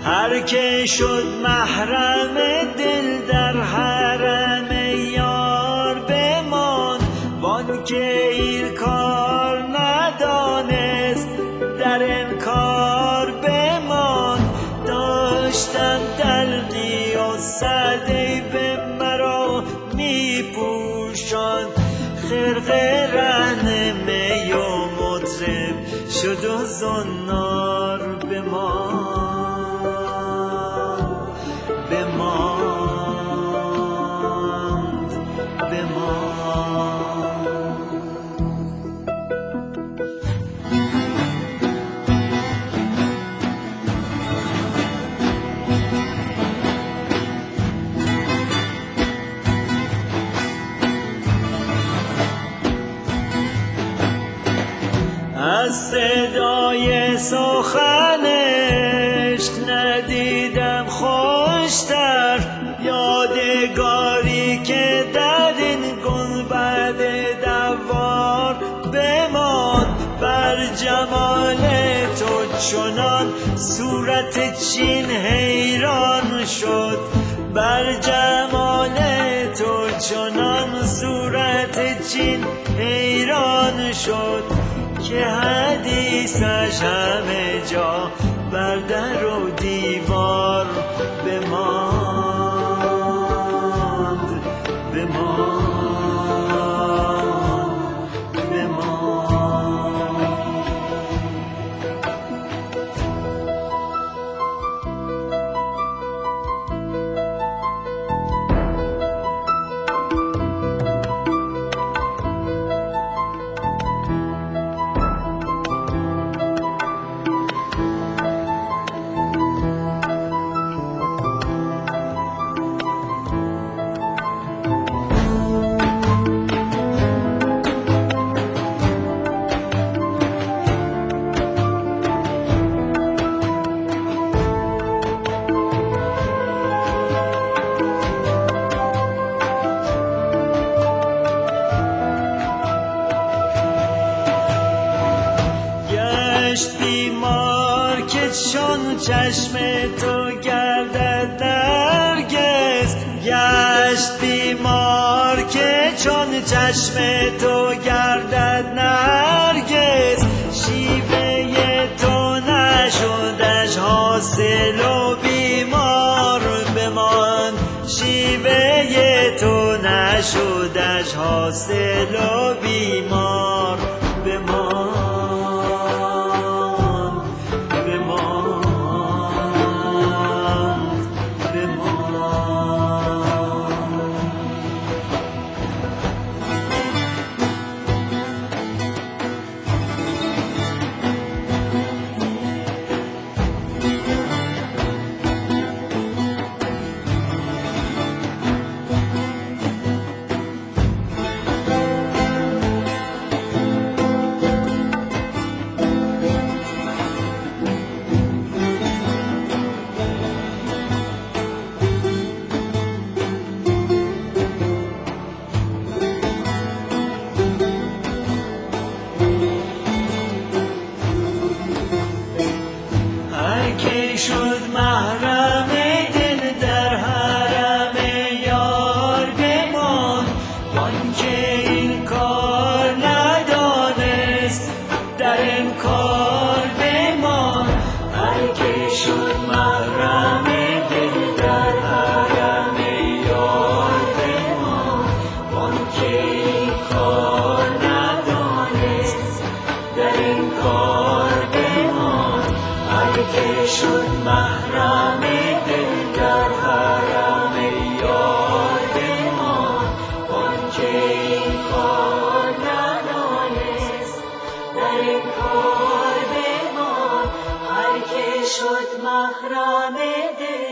هر که شد محرم دل در حرم یار بماند، وان که این کار ندانست در انکار بماند. داشتم دلقی و سعدی به مرا می پوشاند، خرقه رهن می و مطرب شد و زنار بماند. از صدای سخنش ندیدم خوشتر، یادگاری که در این گنبد دوار بماند. بر جمال تو چنان صورت چین حیران شد، بر جمال تو چنان صورت چین حیران شد، که حدیثش همه جا بر در و دیوار بماند. بیمار که چون چشم تو گردد نرگس، گشت بیمار که چون چشم تو گردد نرگس، شیوه تو نشدش حاصل و بیمار بمان، شیوه تو نشدش حاصل و بیمار بمان. شد محرم دل در حرم یار بمان، وان که این کار ندانست در انکار بمان. هر که شد محرم دل در حرم یار بمان، وان که این کار ندانست در انکار بمان. هر که شد محرم دل در حرم یار بمان، وان که این کار ندانست در این کار بمان. هر که شد محرم دل